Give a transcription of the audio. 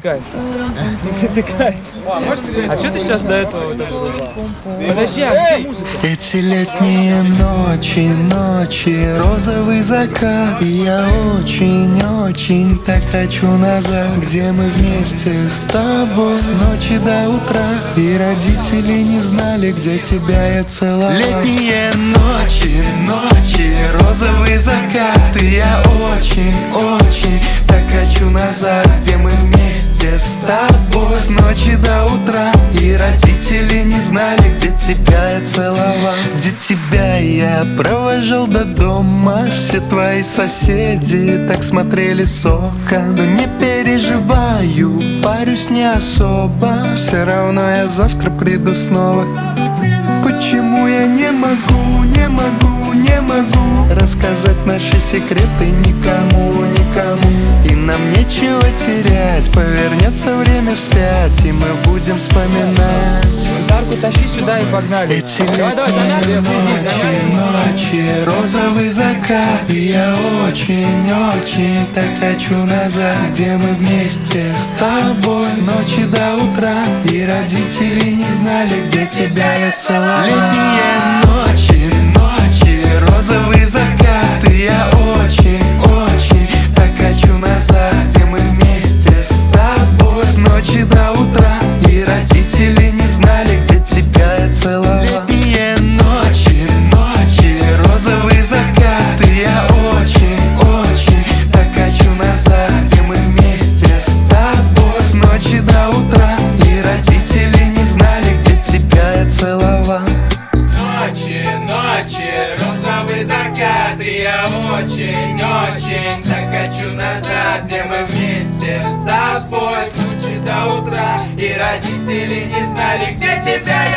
Кайф. А что ты сейчас до этого? Подожди, а где музыка? Эти летние ночи, розовый закат. И я очень так хочу назад, где мы вместе с тобой с ночи до утра. И родители не знали, где тебя я целовал. Летние ночи, розовый закат. И я очень так хочу назад, где мы вместе с тобой с ночи до утра. И родители не знали, где тебя я целовал. Где тебя я провожал до дома. Все твои соседи так смотрели с окон. Но не переживаю, парюсь не особо. Все равно я завтра приду снова. Почему я не могу рассказать наши секреты никому? И нам нечего терять, повернется время вспять, и мы будем вспоминать. Гитарку тащи сюда и погнали. Эти летние ночи, розовый закат. И я очень так хочу назад, где мы вместе с тобой с ночи до утра. И родители не знали, где тебя я целовал. Летние ночи, розовый закат. И я очень так хочу назад, где мы вместе с тобой с ночи до утра. И родители не знали, где тебя я целовал. Летние ночи, розовый закат. И я очень так хочу назад, где мы вместе с тобой с ночи до утра. И родители не знали, где тебя я целовал. Ночи, розовый закат. И я очень так хочу назад, где мы вместе с тобой с ночи до утра. И родители не знали, где тебя